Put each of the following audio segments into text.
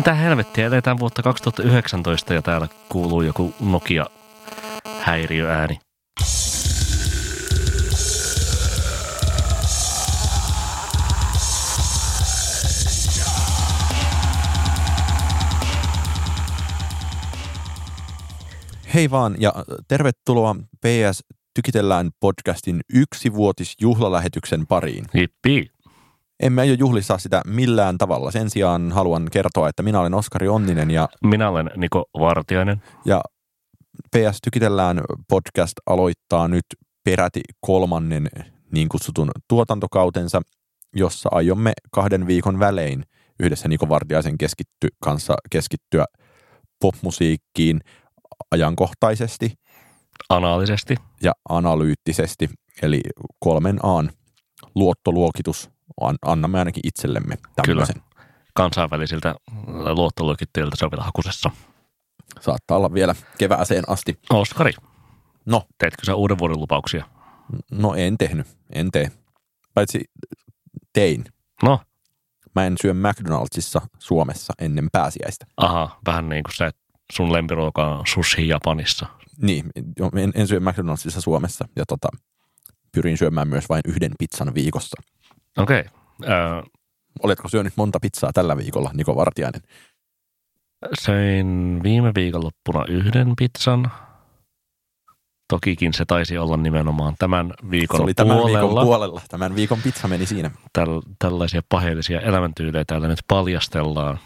Mitä helvettiä, eletään vuotta 2019 ja täällä kuuluu joku Nokia-häiriöääni. Hei vaan ja tervetuloa PS Tykitellään podcastin 1-vuotisjuhlalähetyksen pariin. Jippi. Emme aio juhlissa sitä millään tavalla. Sen sijaan haluan kertoa, että minä olen Oskari Onninen ja Minä olen Niko Vartiainen. Ja PS Tykitellään podcast aloittaa nyt peräti 3. niin kutsutun tuotantokautensa, jossa aiomme 2 viikon välein yhdessä Niko Vartiaisen kanssa keskittyä popmusiikkiin ajankohtaisesti, Anaalisesti ja analyyttisesti, eli 3A:n luottoluokitus annamme ainakin itsellemme tämmöisen. Kyllä. Kansainvälisiltä luottoluokittajilta se on vielä hakusessa. Saattaa olla vielä kevääseen asti. Oskari, No, teetkö sä uuden vuoden lupauksia? no en tee. Paitsi tein. No, Mä en syö McDonaldsissa Suomessa ennen pääsiäistä. aha, vähän niin kuin se, että sun lempiruoka on sushi Japanissa. Niin, en syö McDonaldsissa Suomessa ja pyrin syömään myös vain 1 pizzan viikossa. Okei. Oletko syönyt monta pizzaa tällä viikolla, Niko Vartiainen? Söin viime viikonloppuna 1 pizzan. Tokikin se taisi olla nimenomaan tämän viikon Se oli tämän viikon puolella. Tämän viikon pizza meni siinä. Tällaisia paheellisia elämäntyylejä täällä nyt paljastellaan.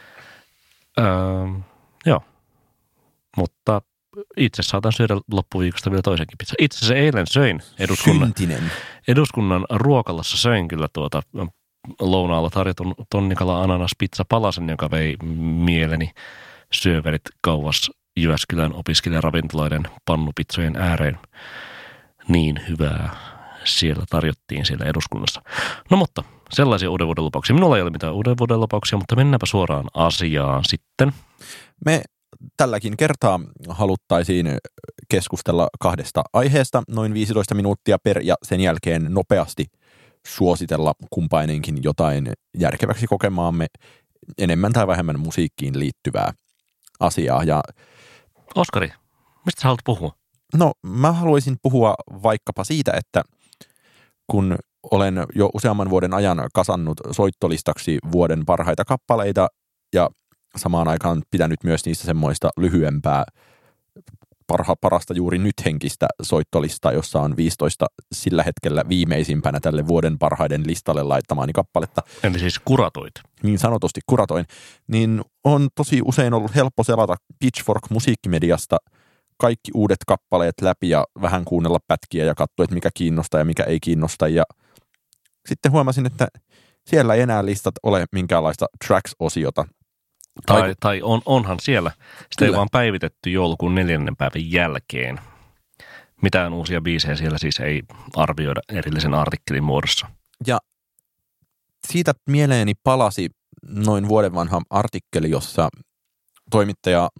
Joo, mutta itse saatan syödä loppuviikosta vielä toisenkin pizza. Itse asiassa eilen söin eduskunnan ruokalassa söin kyllä lounaalla tarjotun tonnikala ananas pizza palasen, joka vei mieleni syöverit kauas Jyväskylän opiskelijaravintoloiden pannupitsojen ääreen. Niin hyvää siellä tarjottiin siellä eduskunnassa. No mutta sellaisia uuden vuoden lupauksia. Minulla ei ole mitään uuden vuoden lupauksia, mutta mennäänpä suoraan asiaan sitten. Me tälläkin kertaa haluttaisiin keskustella 2 aiheesta noin 15 minuuttia per ja sen jälkeen nopeasti suositella kumpainenkin jotain järkeväksi kokemaamme enemmän tai vähemmän musiikkiin liittyvää asiaa. Ja Oskari, mistä sä haluat puhua? No, mä haluaisin puhua vaikkapa siitä, että kun olen jo useamman vuoden ajan kasannut soittolistaksi vuoden parhaita kappaleita ja samaan aikaan pitänyt myös niistä semmoista lyhyempää parasta juuri nyt henkistä soittolistaa, jossa on 15 sillä hetkellä viimeisimpänä tälle vuoden parhaiden listalle laittamaani kappaletta. Eli siis kuratoit. Niin sanotusti kuratoin. Niin on tosi usein ollut helppo selata Pitchfork-musiikkimediasta kaikki uudet kappaleet läpi ja vähän kuunnella pätkiä ja katsoa, että mikä kiinnostaa ja mikä ei kiinnosta. Ja sitten huomasin, että siellä ei enää listat ole minkäänlaista tracks-osiota. Tai onhan siellä. Sitä ei vaan päivitetty joulukuun 4. päivän jälkeen. Mitään uusia biisejä siellä siis ei arvioida erillisen artikkelin muodossa. Ja siitä mieleeni palasi noin vuoden vanha artikkeli, jossa toimittaja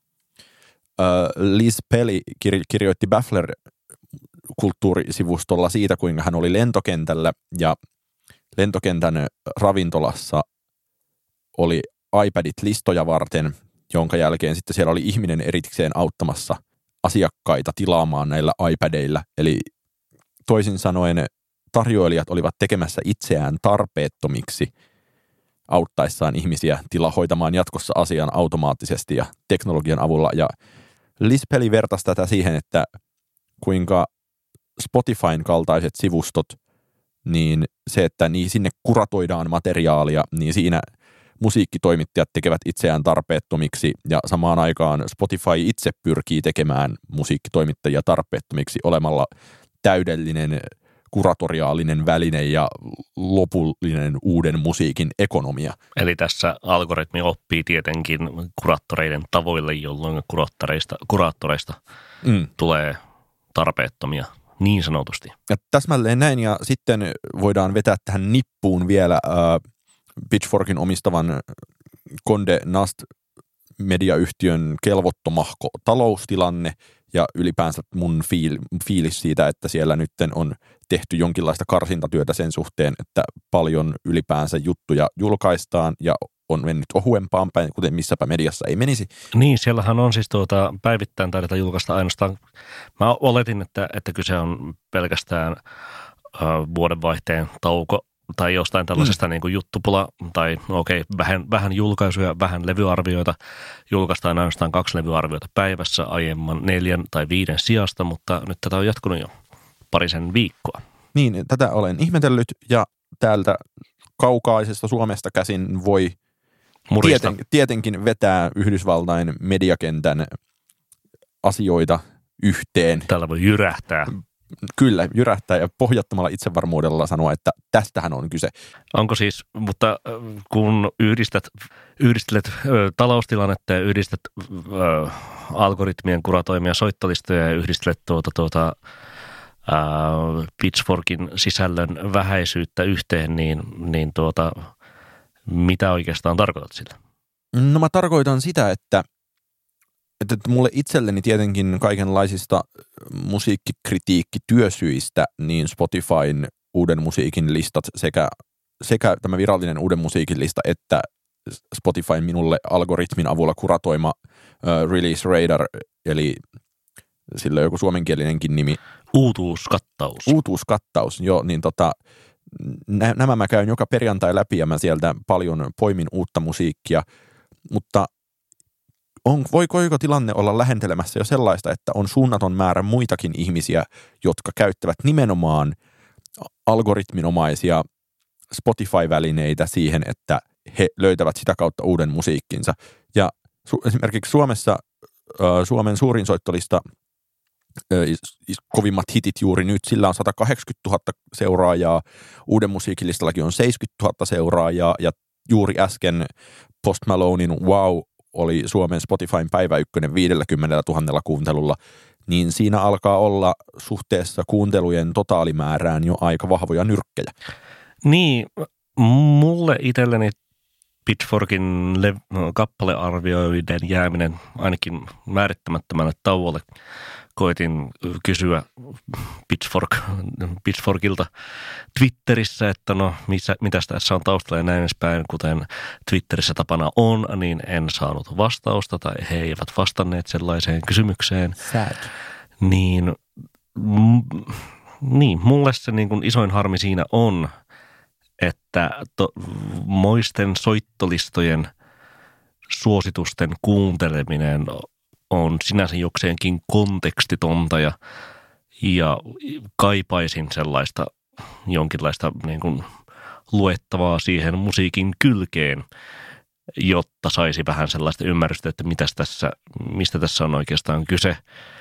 Liz Pelly kirjoitti Baffler-kulttuurisivustolla siitä, kuinka hän oli lentokentällä ja lentokentän ravintolassa oli iPadit listoja varten, jonka jälkeen sitten siellä oli ihminen erikseen auttamassa asiakkaita tilaamaan näillä iPadeilla. Eli toisin sanoen tarjoilijat olivat tekemässä itseään tarpeettomiksi auttaessaan ihmisiä hoitamaan jatkossa asian automaattisesti ja teknologian avulla. Ja Liz Pelly vertasi tätä siihen, että kuinka Spotifyn kaltaiset sivustot, niin se, että sinne kuratoidaan materiaalia, niin siinä musiikkitoimittajat tekevät itseään tarpeettomiksi ja samaan aikaan Spotify itse pyrkii tekemään musiikkitoimittajia tarpeettomiksi olemalla täydellinen kuratoriaalinen väline ja lopullinen uuden musiikin ekonomia. Eli tässä algoritmi oppii tietenkin kuraattoreiden tavoille, jolloin kuraattoreista tulee tarpeettomia niin sanotusti. Ja täsmälleen näin, ja sitten voidaan vetää tähän nippuun vielä Pitchforkin omistavan Condé Nast mediayhtiön kelvottomahko taloustilanne ja ylipäänsä mun fiilis siitä, että siellä nyt on tehty jonkinlaista karsintatyötä sen suhteen, että paljon ylipäänsä juttuja julkaistaan ja on mennyt ohuempaan päin, kuten missäpä mediassa ei menisi. Niin, siellähän on siis päivittäin taideta julkaista ainoastaan. Mä oletin, että kyse on pelkästään vuodenvaihteen tauko tai jostain tällaisesta niin kuin juttupula, tai vähän julkaisuja, vähän levyarvioita. Julkaistaan ainoastaan 2 levyarvioita päivässä aiemman 4 tai 5 sijasta, mutta nyt tätä on jatkunut jo parisen viikkoa. Niin, tätä olen ihmetellyt, ja täältä kaukaisesta Suomesta käsin voi tietenkin vetää Yhdysvaltain mediakentän asioita yhteen. Täällä voi jyrähtää. Kyllä, jyrähtää ja pohjattomalla itsevarmuudella sanoa, että tästähän on kyse. Onko siis, mutta kun yhdistelet taloustilannetta ja yhdistät algoritmien kuratoimia soittolistoja ja yhdistelet Pitchforkin sisällön vähäisyyttä yhteen, niin mitä oikeastaan tarkoitat sillä? No mä tarkoitan sitä, että mulle itselleni tietenkin kaikenlaisista musiikkikritiikkityösyistä niin Spotifyn uuden musiikin listat sekä tämä virallinen uuden musiikin lista että Spotifyn minulle algoritmin avulla kuratoima Release Radar, eli sillä on joku suomenkielinenkin nimi. Uutuuskattaus, joo, niin nämä mä käyn joka perjantai läpi ja mä sieltä paljon poimin uutta musiikkia, mutta voiko tilanne olla lähentelemässä jo sellaista, että on suunnaton määrä muitakin ihmisiä, jotka käyttävät nimenomaan algoritminomaisia Spotify-välineitä siihen, että he löytävät sitä kautta uuden musiikkinsa. Ja esimerkiksi Suomen suurin soittolista, kovimmat hitit juuri nyt, sillä on 180 000 seuraajaa, uuden musiikilistallakin on 70 000 seuraajaa, ja juuri äsken Post Malonein Wow oli Suomen Spotifyn päivä ykkönen 50 000 kuuntelulla, niin siinä alkaa olla suhteessa kuuntelujen totaalimäärään jo aika vahvoja nyrkkejä. Niin, mulle itselleni Pitchforkin kappalearvioiden jääminen ainakin määrittämättömälle tauolle. Koitin kysyä Pitchforkilta Twitterissä, että mitäs tässä on taustalla ja näin edespäin, kuten Twitterissä tapana on, niin en saanut vastausta tai he eivät vastanneet sellaiseen kysymykseen. Sad. Niin, mulle se niin kuin isoin harmi siinä on, että moisten soittolistojen suositusten kuunteleminen on sinänsä jokseenkin kontekstitonta ja kaipaisin sellaista jonkinlaista niin kuin luettavaa siihen musiikin kylkeen, jotta saisi vähän sellaista ymmärrystä, että mistä tässä on oikeastaan kyse,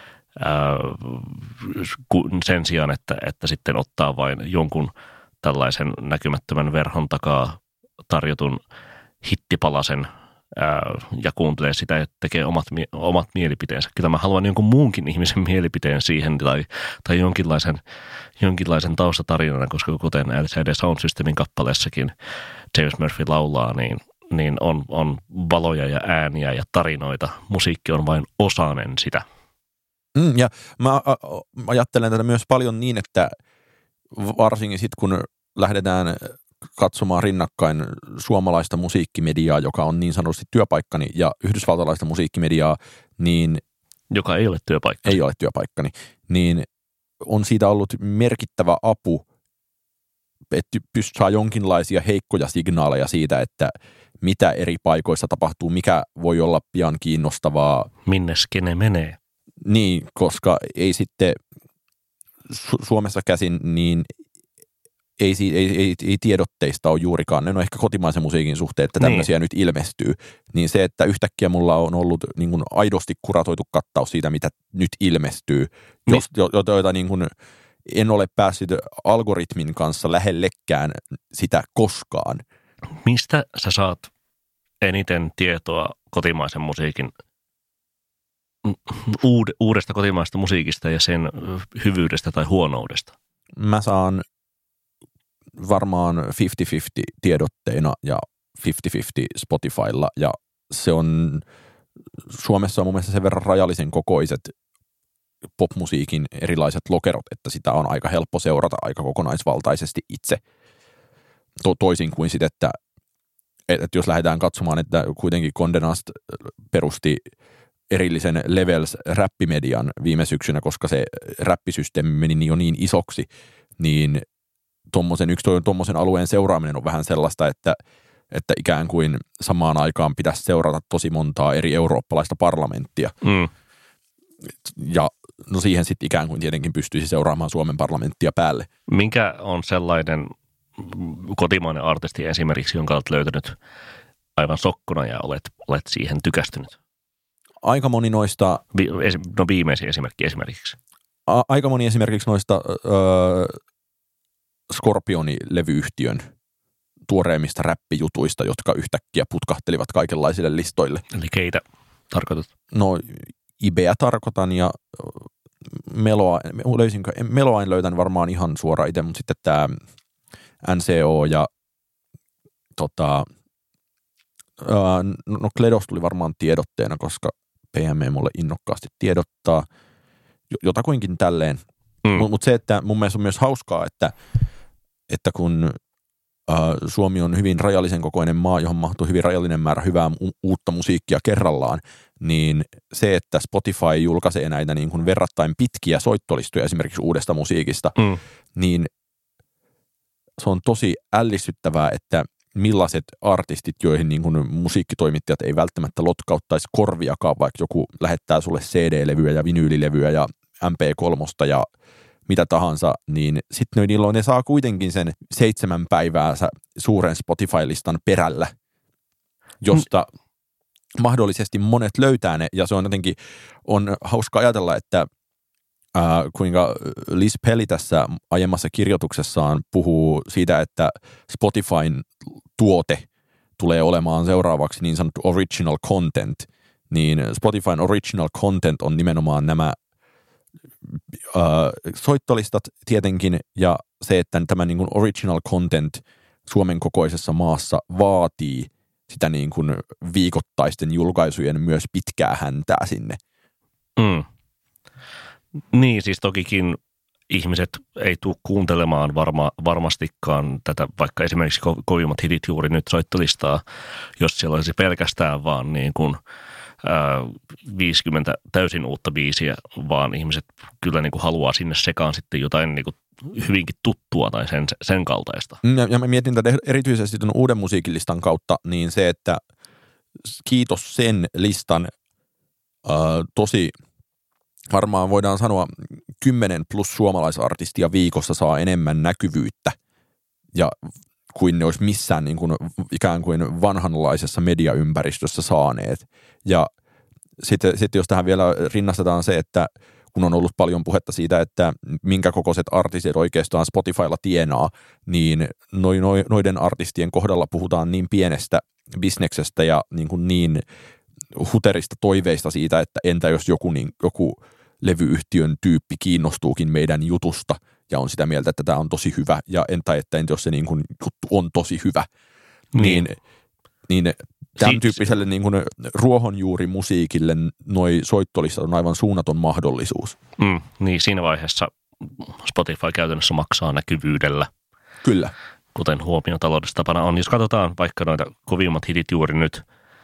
sen sijaan, että sitten ottaa vain jonkun tällaisen näkymättömän verhon takaa tarjotun hittipalasen ja kuuntelee sitä ja tekee omat mielipiteensä. Kyllä mä haluan jonkun muunkin ihmisen mielipiteen siihen tai jonkinlaisen taustatarinan, koska kuten LCD Sound Systemin kappaleessakin James Murphy laulaa, niin on valoja ja ääniä ja tarinoita. Musiikki on vain osanen sitä. Ja mä ajattelen tätä myös paljon niin, että varsinkin sitten kun lähdetään katsomaan rinnakkain suomalaista musiikkimediaa, joka on niin sanotusti työpaikkani, ja yhdysvaltalaista musiikkimediaa, niin joka ei ole työpaikkani. Ei ole työpaikkani, niin on siitä ollut merkittävä apu, että saa jonkinlaisia heikkoja signaaleja siitä, että mitä eri paikoissa tapahtuu, mikä voi olla pian kiinnostavaa. Minne skene menee. Niin, koska ei sitten Suomessa käsin, niin ei tiedotteista ole juurikaan. Ne on ehkä kotimaisen musiikin suhteen, että tämmöisiä nyt ilmestyy. Niin se, että yhtäkkiä mulla on ollut niin kuin aidosti kuratoitu kattaus siitä, mitä nyt ilmestyy, joita niin kuin en ole päässyt algoritmin kanssa lähellekään sitä koskaan. Mistä sä saat eniten tietoa kotimaisen musiikin, uudesta kotimaisesta musiikista ja sen hyvyydestä tai huonoudesta? Mä saan varmaan 50-50 tiedotteina ja 50-50 Spotifylla, ja se on Suomessa on mun mielestä sen verran rajallisen kokoiset popmusiikin erilaiset lokerot, että sitä on aika helppo seurata aika kokonaisvaltaisesti itse. Toisin kuin sitten, että että jos lähdetään katsomaan, että kuitenkin Condé Nast perusti erillisen Levels-räppimedian viime syksynä, koska se räppisysteemi meni jo niin isoksi, niin tuommoisen alueen seuraaminen on vähän sellaista, että ikään kuin samaan aikaan pitäisi seurata tosi montaa eri eurooppalaista parlamenttia. Ja no siihen sitten ikään kuin tietenkin pystyisi seuraamaan Suomen parlamenttia päälle. Minkä on sellainen kotimainen artisti esimerkiksi, jonka olet löytänyt aivan sokkona ja olet siihen tykästynyt? Aika moni noista... viimeisin esimerkki esimerkiksi. Aika moni esimerkiksi noista Scorpioni-levyyhtiön tuoreimmista räppijutuista, jotka yhtäkkiä putkahtelivat kaikenlaisille listoille. Eli keitä tarkoitat? No, Ibeä tarkoitan ja Meloa en löytän varmaan ihan suoraan itse, mutta sitten tämä NCO ja Kledos tuli varmaan tiedotteena, koska PME mulle innokkaasti tiedottaa jotakuinkin tälleen. Mutta se, että mun mielestä on myös hauskaa, että kun Suomi on hyvin rajallisen kokoinen maa, johon mahtuu hyvin rajallinen määrä hyvää uutta musiikkia kerrallaan, niin se, että Spotify julkaisee näitä niin kuin verrattain pitkiä soittolistoja esimerkiksi uudesta musiikista, niin se on tosi ällistyttävää, että millaiset artistit, joihin niin kuin musiikkitoimittajat ei välttämättä lotkauttaisi korviakaan, vaikka joku lähettää sulle CD-levyä ja vinyylilevyä ja MP3 ja mitä tahansa, niin sitten ne saa kuitenkin sen 7 päivää suuren Spotify-listan perällä, josta mahdollisesti monet löytää ne, ja se on jotenkin, on hauska ajatella, että kuinka Liz Pelli tässä aiemmassa kirjoituksessaan puhuu siitä, että Spotifyn tuote tulee olemaan seuraavaksi niin sanottu original content, niin Spotifyn original content on nimenomaan nämä soittolistat tietenkin, ja se, että tämä niin kuin original content Suomen kokoisessa maassa vaatii sitä niin kuin viikoittaisten julkaisujen myös pitkää häntää sinne. Niin, siis tokikin ihmiset ei tule kuuntelemaan varmastikaan tätä, vaikka esimerkiksi kovimmat hitit juuri nyt soittolistaa, jos siellä olisi pelkästään vaan niin kuin 50 täysin uutta biisiä, vaan ihmiset kyllä niin kuin haluaa sinne sekaan sitten jotain niin kuin hyvinkin tuttua tai sen kaltaista. Ja mä mietin tätä erityisesti tuon uuden musiikilistan kautta, niin se, että kiitos sen listan tosi varmaan voidaan sanoa 10 plus suomalaisartistia viikossa saa enemmän näkyvyyttä ja kuin ne olisi missään niin kuin ikään kuin vanhanlaisessa mediaympäristössä saaneet. Ja sitten jos tähän vielä rinnastetaan se, että kun on ollut paljon puhetta siitä, että minkä kokoiset artistit oikeastaan Spotifylla tienaa, niin noiden artistien kohdalla puhutaan niin pienestä bisneksestä ja niin huterista toiveista siitä, että entä jos joku levyyhtiön tyyppi kiinnostuukin meidän jutusta ja on sitä mieltä, että tämä on tosi hyvä, ja entä jos se niin kuin juttu on tosi hyvä, niin tämän tyyppiselle niin kuin ruohonjuurimusiikille noi soittolistat on aivan suunnaton mahdollisuus. Niin siinä vaiheessa Spotify käytännössä maksaa näkyvyydellä. Kyllä. Kuten huomiotaloudessa tapana on. Jos katsotaan vaikka noita kovimmat hitit juuri nyt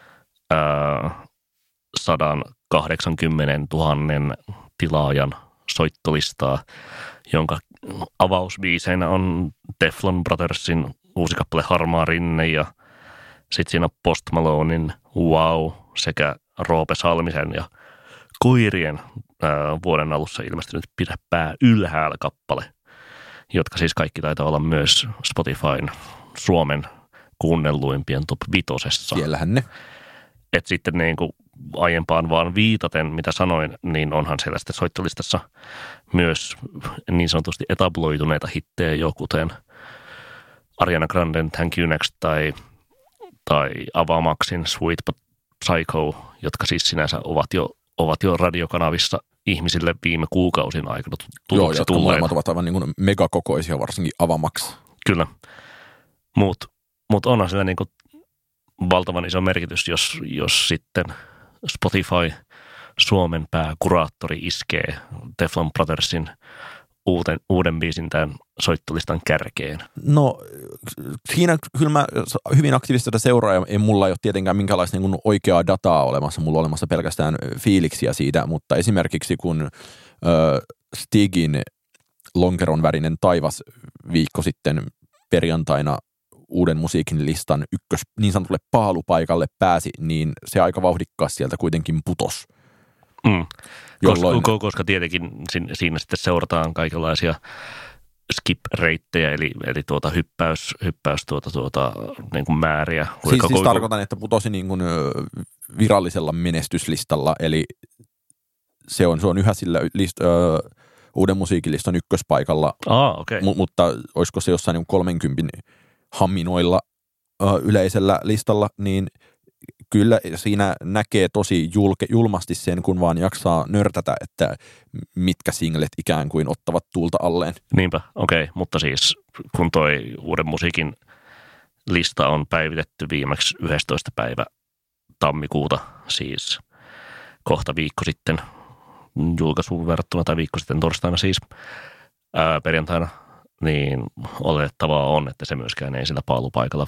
180 000 tilaajan soittolistaa, jonka avausbiiseinä on Teflon Brothersin uusi kappale Harmaa rinne ja sitten siinä on Post Malonein Wow sekä Roope Salmisen ja Koirien vuoden alussa ilmestynyt Pidä pää ylhäällä kappale, jotka siis kaikki taitaa olla myös Spotifyn Suomen kuunnelluimpien top 5. Siellähän ne. Et sitten niin kuin aiempaan vaan viitaten, mitä sanoin, niin onhan siellä sitten soittolistassa myös niin sanotusti etabloituneita hittejä jo, kuten Ariana Granden Thank You Next tai Avamaxin Sweet But Psycho, jotka siis sinänsä ovat jo radiokanavissa ihmisille viime kuukausien aikana tutuksi jotka molemmat ovat aivan niin kuin megakokoisia, varsinkin Avamax. Kyllä, mutta onhan sillä niin kuin valtavan iso merkitys, jos sitten Spotify Suomen pääkuraattori iskee Teflon Brothersin uuden biisin tämän soittolistan kärkeen. No siinä kyllä mä hyvin aktiivista seuraa, ja mulla ei ole tietenkään minkälaista niin oikeaa dataa olemassa, mulla on olemassa pelkästään fiiliksiä siitä, mutta esimerkiksi kun Stigin Lonkeron värinen taivas viikko sitten perjantaina uuden musiikin listan niin sanotulle paalupaikalle pääsi, niin se aika vauhdikkaasti sieltä kuitenkin putosi. Koska tietenkin siinä sitten seurataan kaikenlaisia skip-reittejä, eli hyppäys niin kuin määriä. Siis tarkoitan, että putosi niin kuin virallisella menestyslistalla, eli se on yhä sillä uuden musiikilistan ykköspaikalla, okay. Mutta olisiko se jossain niin 30 hamminoilla yleisellä listalla, niin kyllä siinä näkee tosi julmasti sen, kun vaan jaksaa nörtätä, että mitkä singlet ikään kuin ottavat tuulta alleen. Niinpä, okei. Mutta siis kun toi uuden musiikin lista on päivitetty viimeksi 11. päivä tammikuuta, siis kohta viikko sitten julkaisuun verrattuna, tai viikko sitten torstaina siis perjantaina, niin oletettavaa on, että se myöskään ei sillä paalupaikalla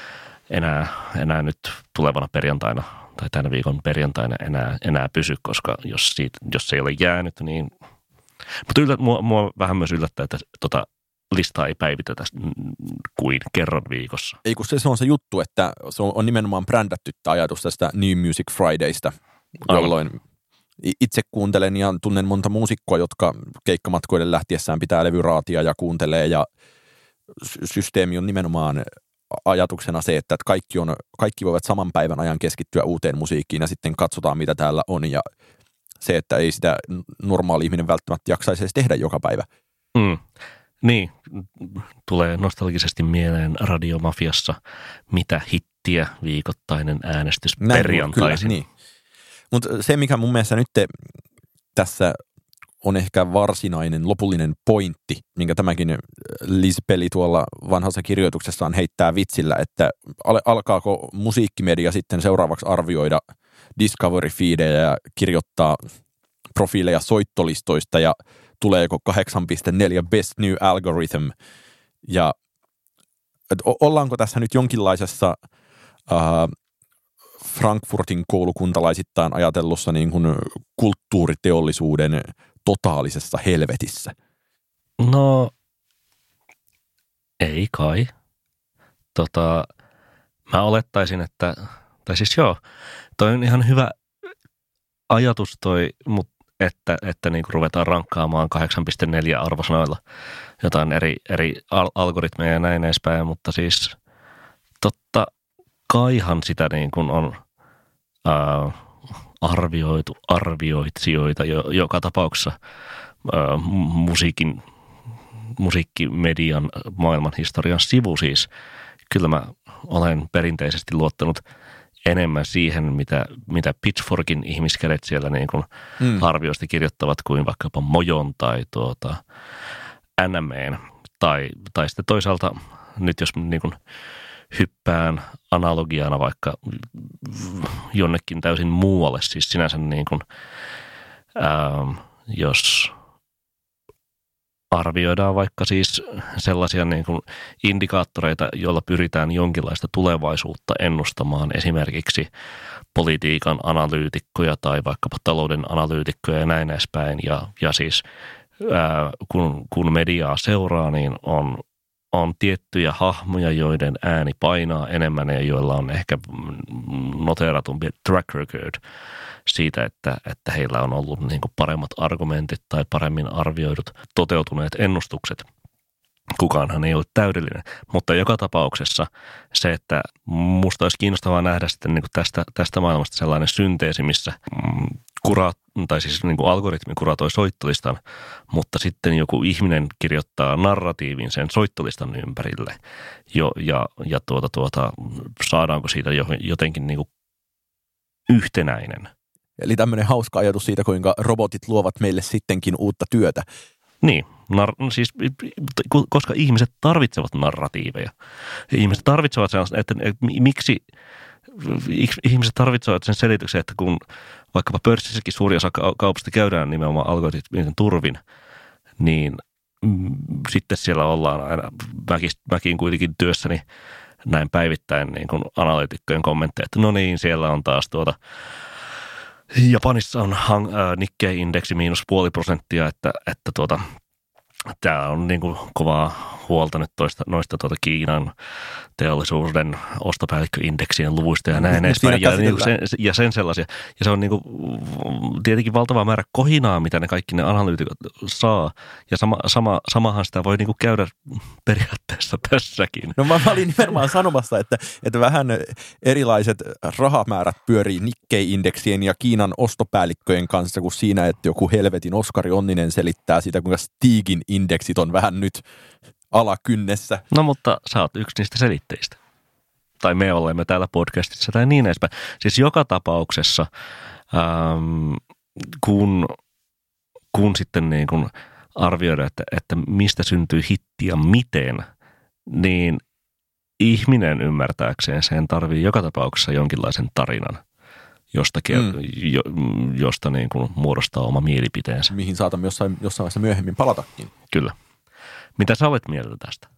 enää nyt tulevana perjantaina tai tämän viikon perjantaina enää pysy, koska jos se ei ole jäänyt, niin... Mutta mua vähän myös yllättää, että listaa ei päivitetä kuin kerran viikossa. Ei, kun se on se juttu, että se on nimenomaan brändätty ajatus tästä New Music Fridaysta, jolloin itse kuuntelen ja tunnen monta muusikkoa, jotka keikkamatkoille lähtiessään pitää levyraatia ja kuuntelee, ja systeemi on nimenomaan ajatuksena se, että kaikki voivat saman päivän ajan keskittyä uuteen musiikkiin ja sitten katsotaan, mitä täällä on, ja se, että ei sitä normaali ihminen välttämättä jaksaisi edes tehdä joka päivä. Niin, tulee nostalgisesti mieleen Radiomafiassa, mitä hittiä viikoittainen äänestys perjantaisin. Niin. Mutta se, mikä mun mielestä nyt tässä on ehkä varsinainen lopullinen pointti, minkä tämäkin Liz Pelli tuolla vanhassa kirjoituksessaan heittää vitsillä, että alkaako musiikkimedia sitten seuraavaksi arvioida Discovery-feedejä ja kirjoittaa profiileja soittolistoista ja tuleeko 8.4 Best New Algorithm, ja ollaanko tässä nyt jonkinlaisessa Frankfurtin koulukuntalaisittain ajatellussa niin kuin kulttuuriteollisuuden totaalisessa helvetissä? No, ei kai. Mä olettaisin, tai siis joo, toi on ihan hyvä ajatus mutta että niin kuin ruvetaan rankkaamaan 8.4 arvosanoilla jotain eri algoritmeja ja näin edespäin, mutta siis totta kaihan sitä niin kuin on arvioitu arvioitsijoita joka tapauksessa musiikkimedian maailman historian sivu siis. Kyllä mä olen perinteisesti luottanut enemmän siihen, mitä Pitchforkin ihmiskädet siellä niin kuin arvioista kirjoittavat kuin vaikkapa Mojon tai NMEn. Tai sitten toisaalta nyt jos niin kuin hyppään analogiana vaikka jonnekin täysin muualle, siis sinänsä niin kuin, jos arvioidaan vaikka siis sellaisia niin kuin indikaattoreita, joilla pyritään jonkinlaista tulevaisuutta ennustamaan, esimerkiksi politiikan analyytikkoja tai vaikkapa talouden analyytikkoja ja näin edespäin. Ja siis kun mediaa seuraa, niin on tiettyjä hahmoja, joiden ääni painaa enemmän ja joilla on ehkä noteeratumpi track record siitä, että heillä on ollut niin kuin paremmat argumentit tai paremmin arvioidut toteutuneet ennustukset. Kukaanhan ei ole täydellinen, mutta joka tapauksessa se, että musta olisi kiinnostavaa nähdä sitten niin kuin tästä maailmasta sellainen synteesi, missä niin kuin algoritmi kuratoi soittolistan, mutta sitten joku ihminen kirjoittaa narratiivin sen soittolistan ympärille ja saadaanko siitä jotenkin niin kuin yhtenäinen. Eli tämmöinen hauska ajatus siitä, kuinka robotit luovat meille sittenkin uutta työtä. Niin, siis, koska ihmiset tarvitsevat narratiiveja. Ihmiset tarvitsevat sellaista, että miksi ihmiset tarvitsevat sen selityksen, että kun vaikkapa pörssissäkin suuri osa kaupasta käydään nimenomaan algoritmien turvin, niin sitten siellä ollaan aina, mäkin kuitenkin työssäni näin päivittäin niin kuin analyytikkojen kommentteja, että no niin, siellä on taas Japanissa on Nikkei-indeksi -0,5%, että tämä on niin kuin kovaa huolta nyt noista Kiinan teollisuuden ostopäällikköindeksien luvuista ja näin edespäin. Ja sen sellaisia. Ja se on niin kuin tietenkin valtava määrä kohinaa, mitä ne kaikki ne analyytikot saa. Ja samahan sitä voi niin kuin käydä periaatteessa tässäkin. No mä olin nimenomaan sanomassa, että vähän erilaiset rahamäärät pyörii Nikkei-indeksien ja Kiinan ostopäällikköjen kanssa, kuin siinä, että joku helvetin Oskari Onninen selittää sitä, kuinka Stigin indeksit on vähän nyt alakynnessä. No mutta sä oot yksi niistä selitteistä. Tai me olemme täällä podcastissa tai niin edespäin. Siis joka tapauksessa, kun sitten niin kun arvioida, että mistä syntyy hitti ja miten, niin ihminen ymmärtääkseen sen tarvii joka tapauksessa jonkinlaisen tarinan, josta niin kuin muodostaa oma mielipiteensä. Mihin saatamme jossain vaiheessa myöhemmin palatakin. Kyllä. Mitä sä olet mieltä tästä?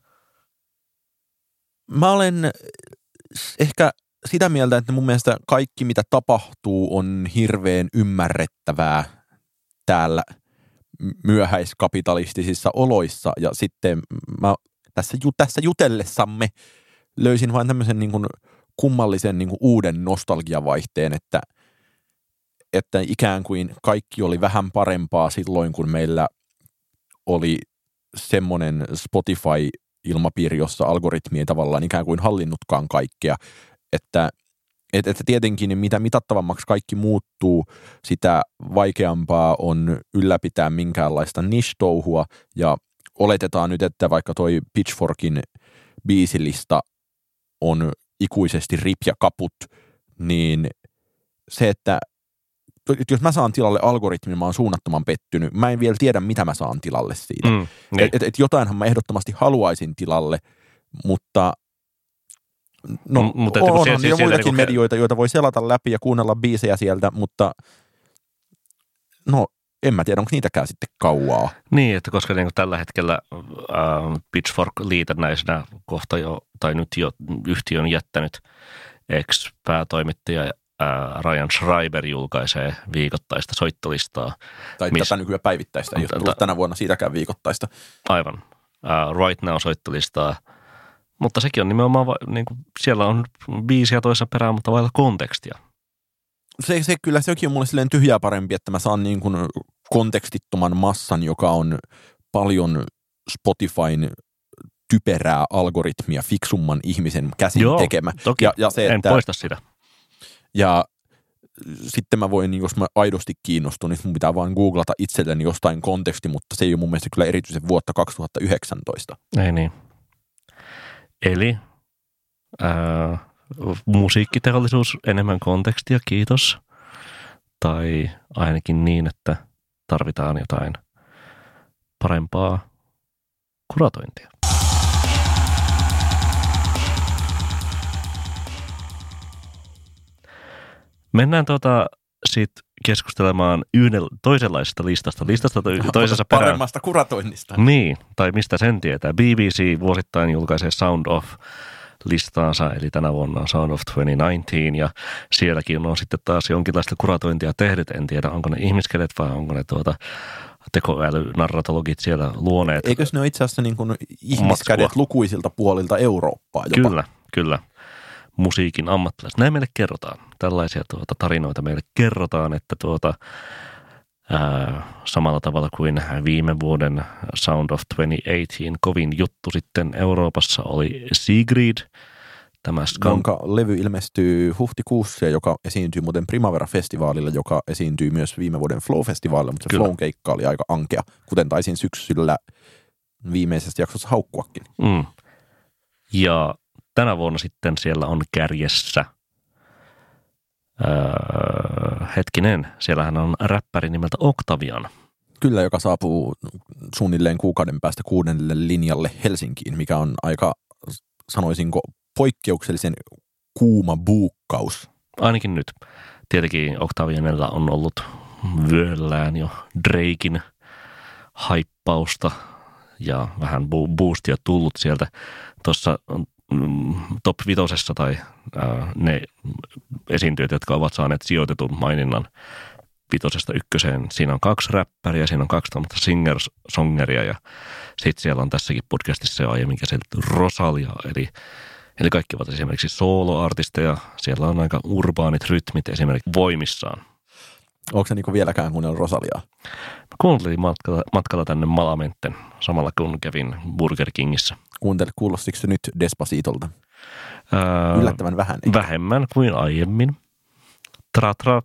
Mä olen ehkä sitä mieltä, että mun mielestä kaikki mitä tapahtuu on hirveän ymmärrettävää täällä myöhäiskapitalistisissa oloissa. Ja sitten mä tässä jutellessamme löysin vain tämmöisen niin kuin kummallisen niin kuin uuden nostalgiavaihteen, että ikään kuin kaikki oli vähän parempaa silloin, kun meillä oli semmoinen Spotify-ilmapiiri, jossa algoritmi ei tavallaan ikään kuin hallinnutkaan kaikkea, että tietenkin mitä mitattavammaksi kaikki muuttuu, sitä vaikeampaa on ylläpitää minkäänlaista niche-touhua, ja oletetaan nyt, että vaikka toi Pitchforkin biisilista on ikuisesti rip ja kaput, niin se, että jos mä saan tilalle algoritmin, mä oon suunnattoman pettynyt. Mä en vielä tiedä, mitä mä saan tilalle siitä. Niin. Jotainhan mä ehdottomasti haluaisin tilalle, mutta onhan jo muitakin medioita, joita voi selata läpi ja kuunnella biisejä sieltä, mutta en mä tiedä, onko niitäkään sitten kauaa. Niin, että koska niin tällä hetkellä Pitchfork-liitännäisenä kohta jo, tai nyt jo yhtiö on jättänyt ex-päätoimittaja Ryan Schreiber julkaisee viikoittaista soittolistaa. Tai tätä nykyään päivittäistä, ei ole tullut tänä vuonna siitäkään viikoittaista. Aivan. Right Now -soittolistaa. Mutta sekin on nimenomaan, niin kuin, siellä on biisiä toisessa perään, mutta vailla kontekstia. Sekin on mulle silleen tyhjää parempi, että mä saan niin kuin kontekstittoman massan, joka on paljon Spotifyn typerää algoritmia fiksumman ihmisen käsin tekemä. Toki. Ja se, en poista sitä. Ja sitten mä voin, jos mä aidosti kiinnostun, niin mun pitää vaan googlata itselleni jostain konteksti, mutta se ei ole mun mielestä kyllä erityisen vuotta 2019. Ei niin. Eli musiikkiteollisuus, enemmän kontekstia, kiitos. Tai ainakin niin, että tarvitaan jotain parempaa kuratointia. Mennään sitten keskustelemaan toisenlaisesta listasta toisessa perään. Paremmasta kuratoinnista. Niin, tai mistä sen tietää. BBC vuosittain julkaisee Sound of listaansa, eli tänä vuonna on Sound of 2019, ja sielläkin on sitten taas jonkinlaista kuratointia tehnyt. En tiedä, onko ne ihmiskelet vai onko ne tekoälynarratologit siellä luoneet. Eikös ne ole itse asiassa niin kuin ihmiskädet lukuisilta puolilta Eurooppaa jopa? Kyllä. Musiikin ammattilaiset. Näin meille kerrotaan. Tällaisia tarinoita meille kerrotaan, että samalla tavalla kuin viime vuoden Sound of 2018 kovin juttu sitten Euroopassa oli Sigrid. Jonka levy ilmestyy huhtikuussa, joka esiintyy muuten Primavera-festivaalilla, joka esiintyy myös viime vuoden Flow-festivaalilla, mutta se Flown keikka oli aika ankea, kuten taisin syksyllä viimeisessä jaksossa haukkuakin. Ja tänä vuonna sitten siellä on kärjessä, siellähän on räppäri nimeltä Octavian. Kyllä, joka saapuu suunnilleen kuukauden päästä 6. linjalle Helsinkiin, mikä on aika, sanoisinko, poikkeuksellisen kuuma buukkaus. Ainakin nyt. Tietenkin Octavianilla on ollut vyöllään jo Draken haippausta ja vähän boostia tullut sieltä tuossa top 5 tai ne esiintyjät, jotka ovat saaneet sijoitetun maininnan 5-1. Siinä on 2 räppäriä, siinä on 2 singer-songeria ja sitten siellä on tässäkin podcastissa jo aiemmin käsitelty Rosalia, eli kaikki ovat esimerkiksi soloartisteja. Siellä on aika urbaanit rytmit esimerkiksi voimissaan. Onko se niinku vieläkään kuunnellut Rosaliaa? Kuuntelin matkalla tänne Malamentten samalla kun kävin Burger Kingissä. Kuulostiko se nyt Despacitolta? Yllättävän vähän. Vähemmän kuin aiemmin. Tra.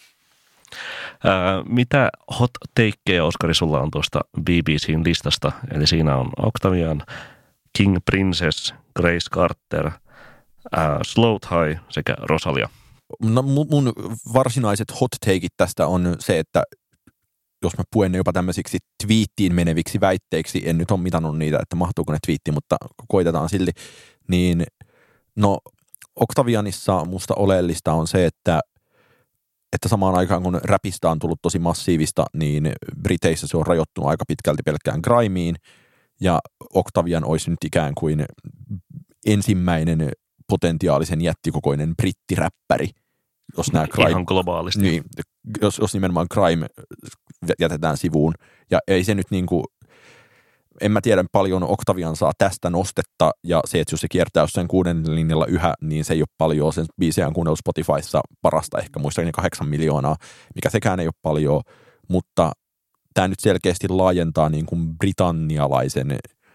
Mitä hot takeja, Oskari, sulla on tuosta BBCn listasta? Eli siinä on Octavian, King Princess, Grace Carter, Slow High sekä Rosalia. No, mun varsinaiset hot takeit tästä on se, että jos mä puen ne jopa tämmöisiksi twiittiin meneviksi väitteiksi, en nyt ole mitannut niitä, että mahtuuko ne twiittiin, mutta koitetaan silti, niin no Octavianissa musta oleellista on se, että samaan aikaan kun räpistä on tullut tosi massiivista, niin Briteissä se on rajoittunut aika pitkälti pelkkään grimeen, ja Octavian olisi nyt ikään kuin ensimmäinen potentiaalisen jättikokoinen brittiräppäri, jos nämä crime, ihan globaalisti. Niin, jos nimenomaan crime jätetään sivuun. Ja ei se nyt niinku, en mä tiedä paljon Octavian saa tästä nostetta, ja se, että jos se kiertää jossain 6. linjalla yhä, niin se ei ole paljon. Sen biisejä on kuunnellut Spotifyssa parasta ehkä muistaakseni 8 miljoonaa, mikä sekään ei ole paljon, mutta tämä nyt selkeästi laajentaa niin kuin britannialaisen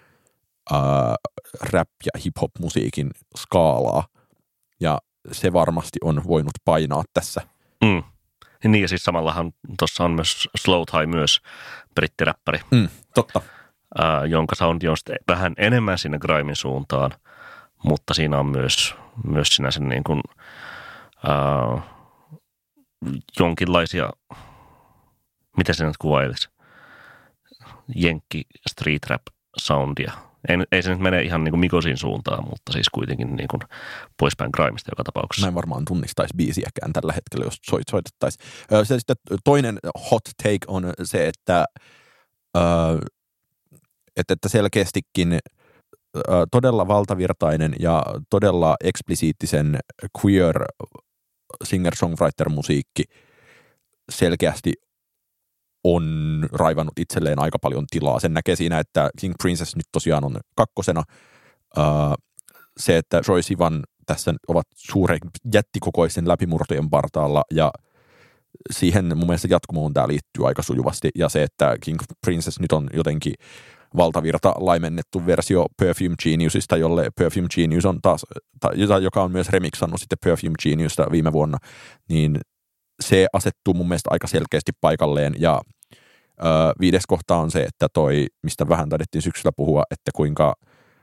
rap- ja hip-hop-musiikin skaalaa, ja se varmasti on voinut painaa tässä. Niin, ja siis samallahan tuossa on myös Slow High myös brittiräppäri. Totta. Jonka soundi on vähän enemmän sinne grimin suuntaan, mutta siinä on myös sinänsä niin kuin, jonkinlaisia, miten se nyt kuvailisi, jenkki street rap soundia. Ei se nyt mene ihan niin kuin Mikosin suuntaan, mutta siis kuitenkin niin kuin poispäin grimista joka tapauksessa. Mä en varmaan tunnistaisi biisiäkään tällä hetkellä, jos soitettaisiin. Sitten toinen hot take on se, että selkeästikin todella valtavirtainen ja todella eksplisiittisen queer singer-songwriter-musiikki selkeästi on raivannut itselleen aika paljon tilaa. Sen näkee siinä, että King Princess nyt tosiaan on 2. Se, että Troye Sivan tässä ovat suuren jättikokoisen läpimurtojen partaalla, ja siihen mun mielestä jatkumoon tämä liittyy aika sujuvasti. Ja se, että King Princess nyt on jotenkin valtavirta laimennettu versio Perfume Geniusista, jolle Perfume Genius on taas, joka on myös remixannut sitten Perfume Geniusta viime vuonna, niin se asettuu mun mielestä aika selkeästi paikalleen. Ja 5. kohta on se, että mistä vähän taidettiin syksyllä puhua, että kuinka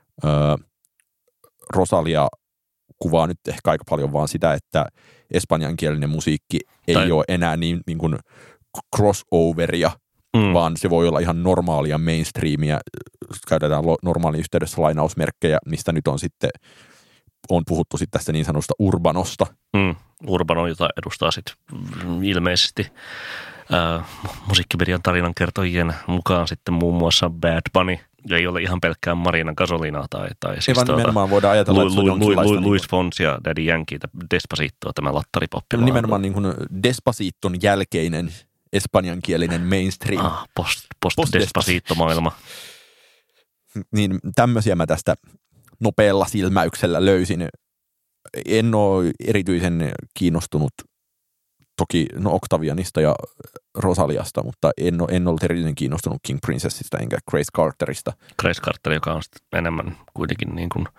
Rosalia kuvaa nyt ehkä aika paljon vaan sitä, että espanjankielinen musiikki ei ole enää niin kuin crossoveria, vaan se voi olla ihan normaalia mainstreamia, käytetään normaalin yhteydessä lainausmerkkejä, mistä nyt on puhuttu sitten tästä niin sanotusta urbanosta. Urbano, jota edustaa sitten ilmeisesti musiikkimedian tarinankertojien mukaan sitten muun muassa Bad Bunny. Ei ole ihan pelkkään Marina Gasolinaa tai siis nimenomaan voidaan ajatella, että se on jonkinlaista Luis Fonsi ja Daddy Yankee, Despacitoa, tämä lattaripoppi. Nimenomaan niin kuin Despaciton jälkeinen espanjankielinen mainstream. Post-Despacito-maailma. Niin tämmöisiä mä tästä nopealla silmäyksellä löysin. En ole erityisen kiinnostunut toki Octavianista ja Rosaliasta, mutta en ollut erityisen kiinnostunut King Princessista enkä Grace Carterista. Grace Carter, joka on enemmän kuitenkin niin kuin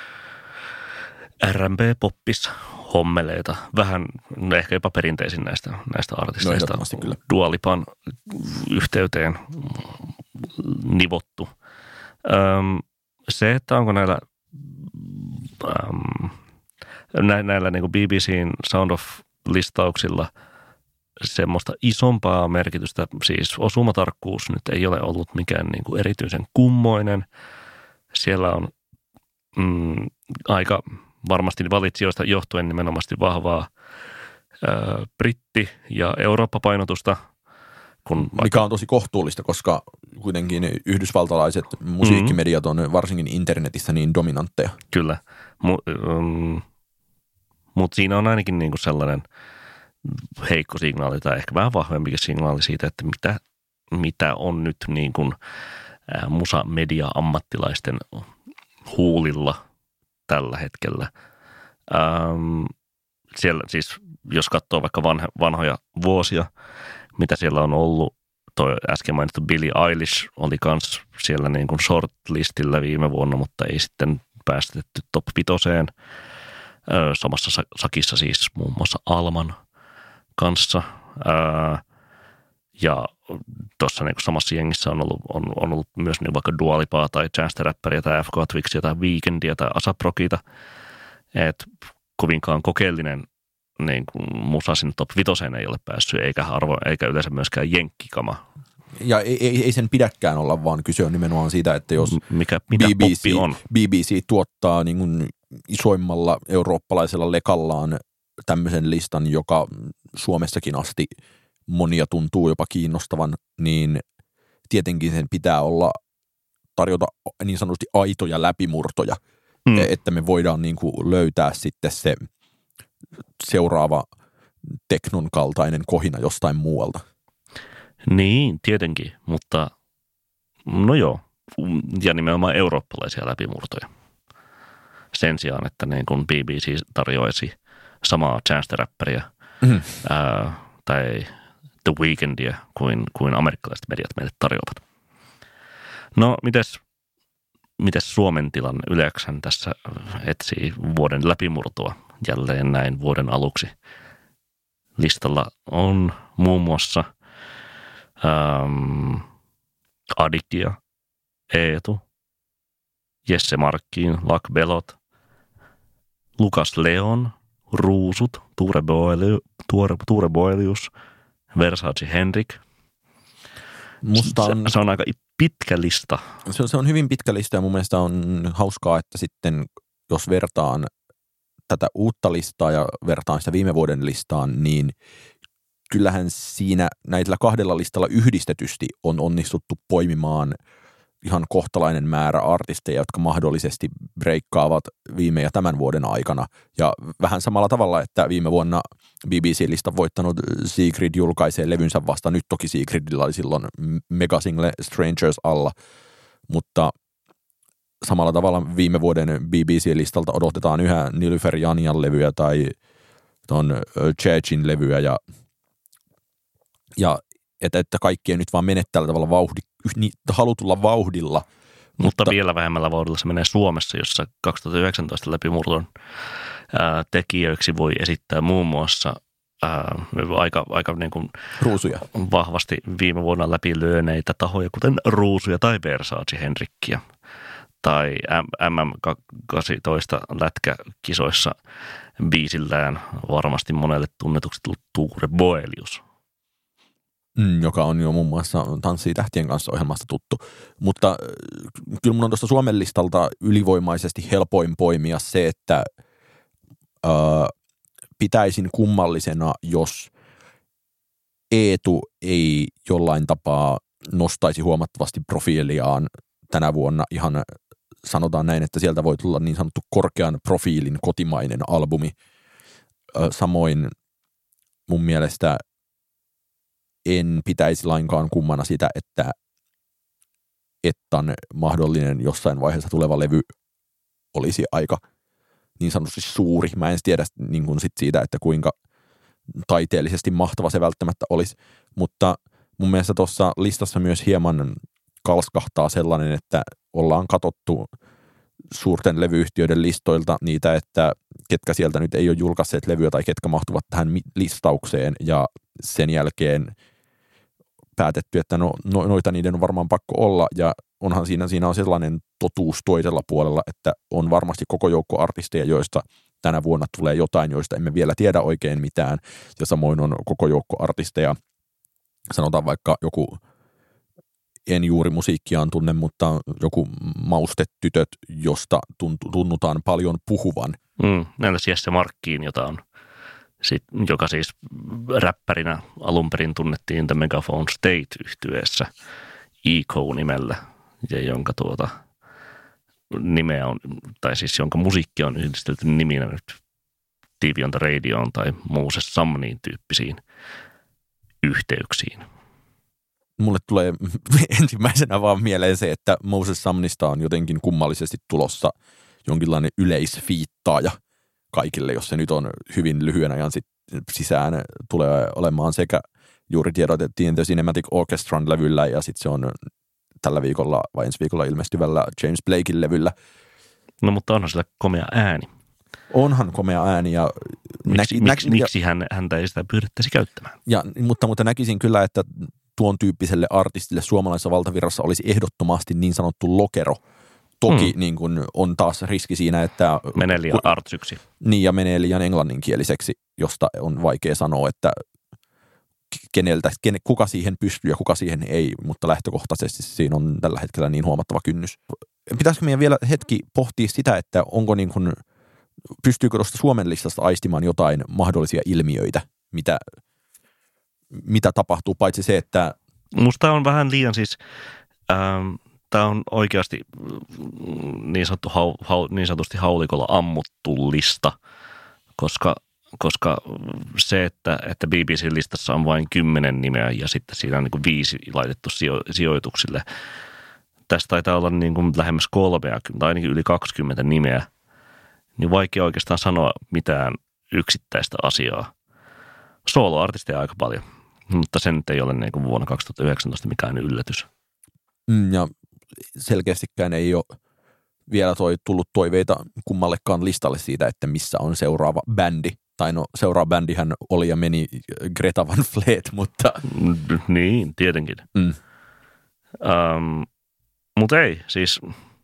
R&B-poppis hommeleita. Vähän ehkä jopa perinteisin näistä artisteista. No, Dua Lipan yhteyteen nivottu. Se, että onko näillä niin kuin BBCn Sound of-listauksilla semmoista isompaa merkitystä, siis osumatarkkuus nyt ei ole ollut mikään niin kuin erityisen kummoinen. Siellä on aika varmasti valitsijoista johtuen nimenomaisesti vahvaa britti- ja Eurooppa-painotusta. Mikä on tosi kohtuullista, koska kuitenkin yhdysvaltalaiset musiikkimediat on varsinkin internetissä niin dominantteja. Kyllä, mutta siinä on ainakin niinku sellainen heikko signaali tai ehkä vähän vahvempikin signaali siitä, että mitä on nyt niin kuin musamedia-ammattilaisten huulilla tällä hetkellä. Siellä siis, jos katsoo vaikka vanhoja vuosia, mitä siellä on ollut, toi äsken mainittu Billie Eilish oli kans siellä niin kuin shortlistillä viime vuonna, mutta ei sitten päästetty top 5. Samassa sakissa siis muun muassa Alman kanssa. Ja tuossa niin samassa jengissä on ollut myös niin vaikka Dua Lipaa tai Chance the Rapperia tai FK Twixia tai Weekendia tai A$AP Rockita. Et kovinkaan kokeellinen niin kuin musa sinne top 5 ei ole päässyt, eikä yleensä myöskään jenkkikama. Ja ei sen pidäkään olla, vaan kyse on nimenomaan siitä, että jos mitä BBC tuottaa niin kuin isoimmalla eurooppalaisella lekallaan tämmöisen listan, joka Suomessakin asti monia tuntuu jopa kiinnostavan, niin tietenkin sen pitää tarjota niin sanotusti aitoja läpimurtoja, että me voidaan niin kuin löytää sitten se seuraava teknon kaltainen kohina jostain muualta. Niin, tietenkin, mutta no joo, ja nimenomaan eurooppalaisia läpimurtoja. Sen sijaan, että niin kun BBC tarjoaisi samaa Chance the Rapperia tai The Weekendia kuin amerikkalaiset mediat meille tarjoavat. No, mites Suomen tilanne? Yleksän tässä etsii vuoden läpimurtoa jälleen näin vuoden aluksi. Listalla on muun muassa Aditya, Eetu, Jesse Markkiin, Lac Belot, Lukas Leon, Ruusut, Ture Boelius, Versace Henrik. Se on aika pitkä lista. Se on hyvin pitkä lista ja mun mielestä on hauskaa, että sitten jos vertaan tätä uutta listaa ja vertaan sitä viime vuoden listaan, niin kyllähän siinä näillä 2 listalla yhdistetysti on onnistuttu poimimaan ihan kohtalainen määrä artisteja, jotka mahdollisesti breikkaavat viime ja tämän vuoden aikana. Ja vähän samalla tavalla, että viime vuonna BBC-listan voittanut Sigrid julkaisee levynsä vasta. Nyt toki Sigridillä oli silloin megasingle Strangers alla, mutta samalla tavalla viime vuoden BBC-listalta odotetaan yhä Nilüfer Janian levyä tai ton Churchin levyä ja että kaikki ei nyt vaan mene tällä tavalla halutulla vauhdilla. Mutta vielä vähemmällä vauhdilla se menee Suomessa, jossa 2019 läpimurton tekijöiksi voi esittää muun muassa aika niin kuin Ruusuja. Vahvasti viime vuonna läpilyöneitä tahoja, kuten Ruusuja tai Versace Henrikkiä. Tai MM18 lätkäkisoissa biisillään varmasti monelle tunnetuksi tullut Ture Boelius. Joka on jo muun muassa Tanssii tähtien kanssa -ohjelmasta tuttu. Mutta kyllä mun on tuosta Suomen listalta ylivoimaisesti helpoin poimia se, että pitäisin kummallisena, jos Eetu ei jollain tapaa nostaisi huomattavasti profiiliaan tänä vuonna. Ihan sanotaan näin, että sieltä voi tulla niin sanottu korkean profiilin kotimainen albumi. Samoin mun mielestä en pitäisi lainkaan kummana sitä, että Ettan mahdollinen jossain vaiheessa tuleva levy olisi aika niin sanotusti suuri. Mä en tiedä niin kuin sit siitä, että kuinka taiteellisesti mahtava se välttämättä olisi, mutta mun mielestä tuossa listassa myös hieman kalskahtaa sellainen, että ollaan katsottu suurten levyyhtiöiden listoilta niitä, että ketkä sieltä nyt ei ole julkaisseet levyä tai ketkä mahtuvat tähän listaukseen ja sen jälkeen päätetty, että noita niiden on varmaan pakko olla ja onhan siinä on sellainen totuus toisella puolella, että on varmasti koko joukko artisteja, joista tänä vuonna tulee jotain, joista emme vielä tiedä oikein mitään ja samoin on koko joukko artisteja, sanotaan vaikka joku, en juuri musiikkiaan tunne, mutta joku Maustetytöt, josta tunnutaan paljon puhuvan. Näillä Jesse Markkiin, jota on joka siis räppärinä alun perin tunnettiin The Megaphone State-yhtyeessä ECO-nimellä, ja jonka nimeä on, tai siis jonka musiikki on yhdistelty niminä nyt TV on the Radioon tai Moses Sumneyin tyyppisiin yhteyksiin. Mulle tulee ensimmäisenä vaan mieleen se, että Moses Sumneysta on jotenkin kummallisesti tulossa jonkinlainen yleisfiittaaja kaikille, jos se nyt on hyvin lyhyen ajan sisään tulee olemaan sekä juuri tiedotettiin The Cinematic Orchestran levyllä ja sitten se on tällä viikolla vai ensi viikolla ilmestyvällä James Blaken levyllä. No mutta onhan sillä komea ääni. Onhan komea ääni ja miksi häntä ei sitä pyydettäisi käyttämään? Mutta näkisin kyllä, että tuon tyyppiselle artistille suomalaisessa valtavirrassa olisi ehdottomasti niin sanottu lokero. Toki niin kuin on taas riski siinä, että menee liian artsyksi. Niin, ja menee liian englanninkieliseksi, josta on vaikea sanoa, että kuka siihen pystyy ja kuka siihen ei, mutta lähtökohtaisesti siinä on tällä hetkellä niin huomattava kynnys. Pitäisikö meidän vielä hetki pohtia sitä, että onko niin kuin, pystyykö tuosta Suomen listasta aistimaan jotain mahdollisia ilmiöitä, mitä tapahtuu, paitsi se, että musta on vähän liian siis tämä on oikeasti niin sanotusti haulikolla ammuttu lista, koska se, että BBC-listassa on vain 10 nimeä ja sitten siinä on niin kuin 5 laitettu sijoituksille. Tästä taitaa olla niin kuin lähemmäs 30 tai ainakin yli 20 nimeä, niin vaikea oikeastaan sanoa mitään yksittäistä asiaa. Solo-artisteja aika paljon, mutta se nyt ei ole niin kuin vuonna 2019 mikään yllätys. Ja selkeästikään ei ole vielä tullut toiveita kummallekaan listalle siitä, että missä on seuraava bändi. Tai no seuraava bändihän oli ja meni Greta Van Fleet, mutta niin, tietenkin. Mutta ei, siis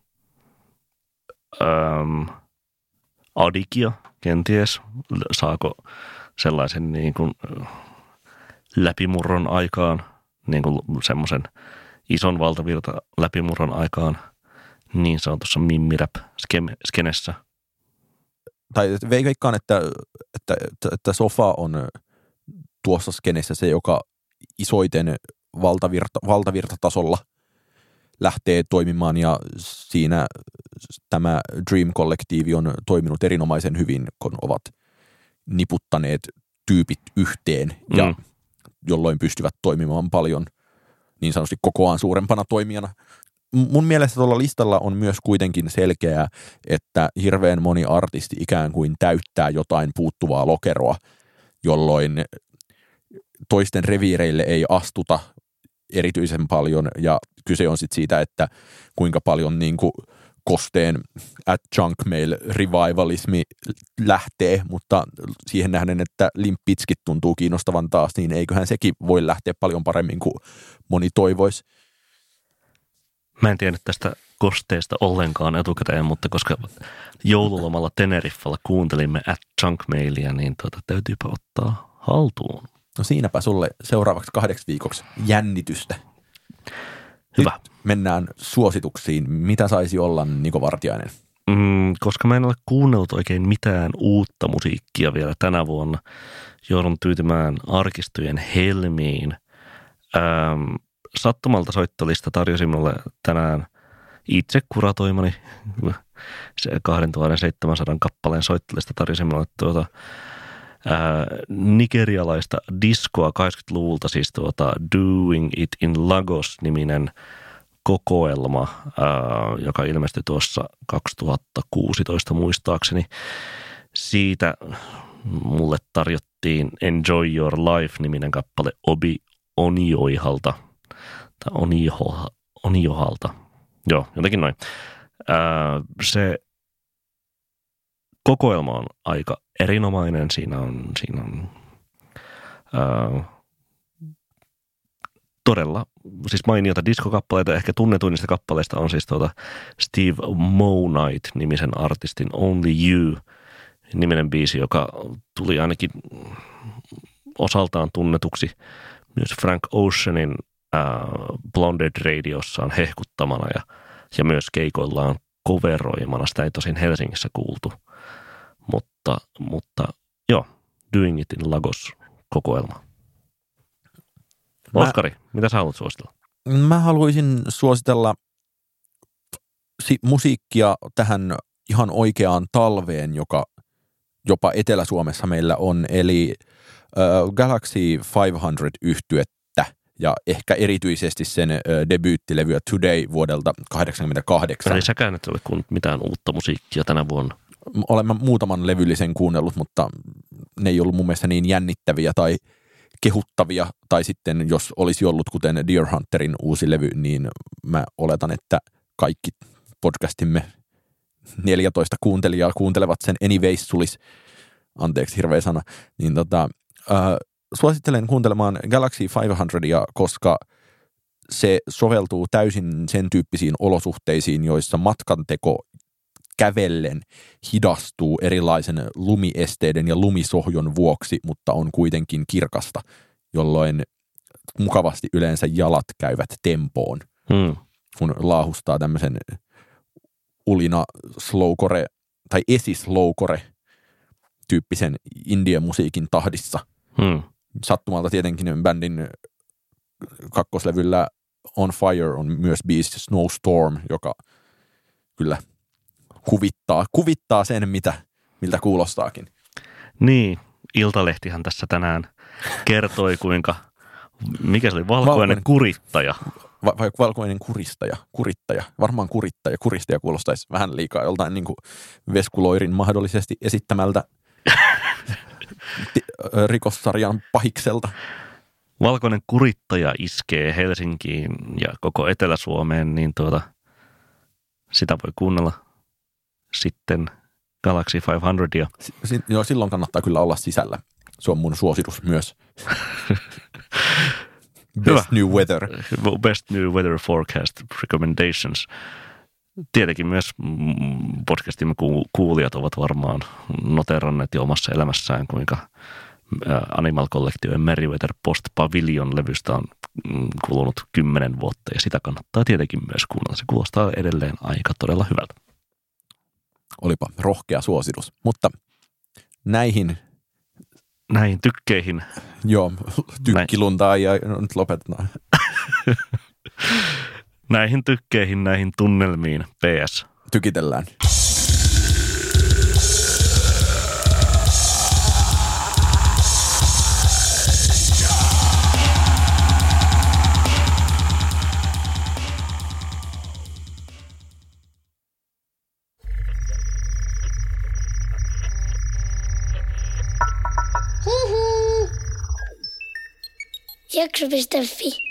Adikia kenties, saako sellaisen niin kuin läpimurron aikaan, niin kuin semmoisen ison valtavirta läpimurron aikaan niin sanotussa mimmirap-skenessä. Tai veikkaan, että Sofa on tuossa skenessä se, joka isoiten valtavirtatasolla lähtee toimimaan, ja siinä tämä Dream-kollektiivi on toiminut erinomaisen hyvin, kun ovat niputtaneet tyypit yhteen, ja jolloin pystyvät toimimaan paljon niin sanotusti kokoaan suurempana toimijana. Mun mielestä tuolla listalla on myös kuitenkin selkeää, että hirveän moni artisti ikään kuin täyttää jotain puuttuvaa lokeroa, jolloin toisten reviireille ei astuta erityisen paljon, ja kyse on sitten siitä, että kuinka paljon niin kuin Kosteen @junkmail-revivalismi lähtee, mutta siihen nähden, että Limp Bizkit tuntuu kiinnostavan taas, niin eiköhän sekin voi lähteä paljon paremmin kuin moni toivoisi. Mä en tiedä tästä Kosteesta ollenkaan etukäteen, mutta koska joululomalla Teneriffalla kuuntelimme @junkmailia, niin täytyypä ottaa haltuun. No siinäpä sulle seuraavaksi 8 viikoksi jännitystä. Hyvä. Nyt mennään suosituksiin. Mitä saisi olla, Niko Vartiainen? Koska mä en ole kuunnellut oikein mitään uutta musiikkia vielä tänä vuonna, joudun tyytymään arkistojen helmiin. Sattumalta soittolista tarjosi mulle tänään itse kuratoimani 2700 kappaleen soittolista tarjosi mulle nigerialaista diskoa 80-luvulta, siis Doing It in Lagos-niminen kokoelma, joka ilmestyi tuossa 2016 muistaakseni. Siitä mulle tarjottiin Enjoy Your Life-niminen kappale Obi Onioihalta. Tai Oniohalta. Joo, jotenkin noin. Se kokoelma on aika erinomainen. Siinä on todella siis mainiota diskokappaleita. Ehkä tunnetuin niistä kappaleista on siis Steve Monite-nimisen artistin Only You -niminen biisi, joka tuli ainakin osaltaan tunnetuksi myös Frank Oceanin Blonded Radiossaan hehkuttamana ja myös keikoillaan coveroimana. Sitä ei tosin Helsingissä kuultu. Mutta joo, Doing It in Lagos-kokoelma. Oskari, mitä sä haluat suositella? Mä haluaisin suositella musiikkia tähän ihan oikeaan talveen, joka jopa Etelä-Suomessa meillä on, eli Galaxy 500-yhtyettä ja ehkä erityisesti sen debyyttilevyä Today vuodelta 1988. Eli säkään et ole kuunnellut mitään uutta musiikkia tänä vuonna. Olen muutaman levyllisen kuunnellut, mutta ne ei ollut mun mielestä niin jännittäviä tai kehuttavia, tai sitten jos olisi ollut kuten Deer Hunterin uusi levy, niin mä oletan, että kaikki podcastimme 14 kuuntelijaa kuuntelevat sen anyways sulis, anteeksi hirveä sana, niin suosittelen kuuntelemaan Galaxy 500, koska se soveltuu täysin sen tyyppisiin olosuhteisiin, joissa matkanteko kävellen hidastuu erilaisen lumiesteiden ja lumisohjon vuoksi, mutta on kuitenkin kirkasta, jolloin mukavasti yleensä jalat käyvät tempoon, kun laahustaa tämmöisen ulina slowcore tai esi-slowcore tyyppisen indie-musiikin tahdissa. Sattumalta tietenkin bändin kakkoslevyllä On Fire on myös biisi Snowstorm, joka kyllä kuvittaa sen, miltä kuulostaakin. Niin, Iltalehtihan tässä tänään kertoi, kuinka, mikä se oli, valkoinen kurittaja. Vai valkoinen kurittaja. Varmaan kuristaja kuulostaisi vähän liikaa joltain niin kuin Veskuloirin mahdollisesti esittämältä rikossarjan pahikselta. Valkoinen kurittaja iskee Helsinkiin ja koko Etelä-Suomeen, niin sitä voi kuunnella sitten Galaxy 500. Joo, silloin kannattaa kyllä olla sisällä. Se on mun suositus myös. Best New Weather Forecast Recommendations. Tietenkin myös podcastimme kuulijat ovat varmaan noteranneet jo omassa elämässään, kuinka Animal Collectiven Merriweather Post Pavilion-levystä on kulunut 10 vuotta, ja sitä kannattaa tietenkin myös kuunnella. Se kuulostaa edelleen aika todella hyvältä. Olipa rohkea suositus, mutta näihin tykkeihin. Joo, tykkiluntaa ja nyt lopetetaan. Näihin tykkeihin, näihin tunnelmiin, PS. Tykitellään. Jakso.fi